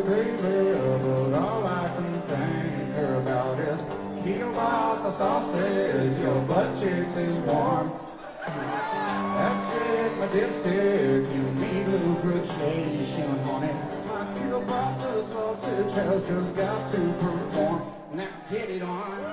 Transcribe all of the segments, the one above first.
you, baby, but all I can think about is kielbasa sausage, your butt cheeks is warm. That's it, my dipstick, you need lubrication on it. My kielbasa sausage has just got to perform. Now get it on.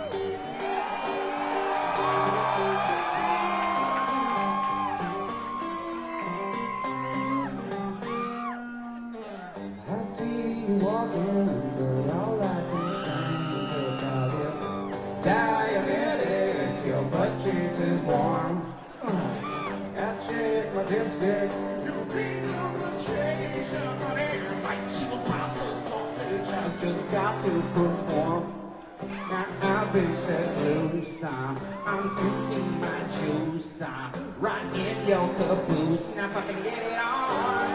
I see you walking, but all I can think about it. Diabetics, your butt cheeks is warm. I check my dipstick. You need lubrication, honey. My kielbasa sausage has just got to perform. Now I've been set loose, I'm squeezing my juice, right in your caboose. Now fucking get it on.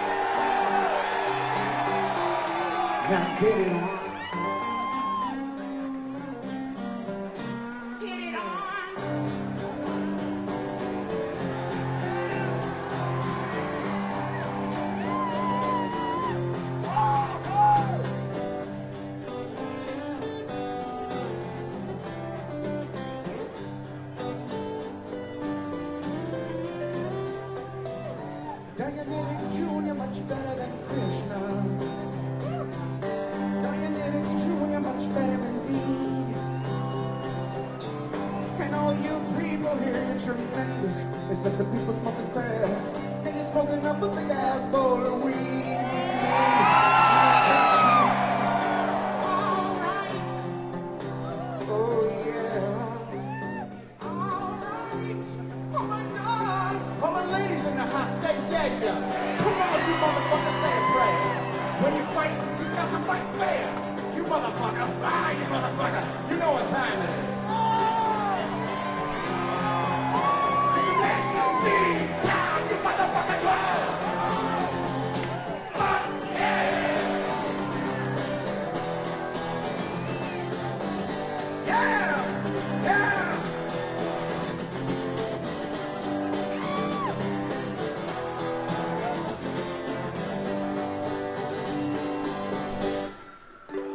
Now get it on. Get it on. Dianetics Jr. much better than Krishna. Dianetics Jr. much better indeed. And all you people here, you're tremendous. Except the people smoking crack. And you're smoking up a big ass bowl of weed.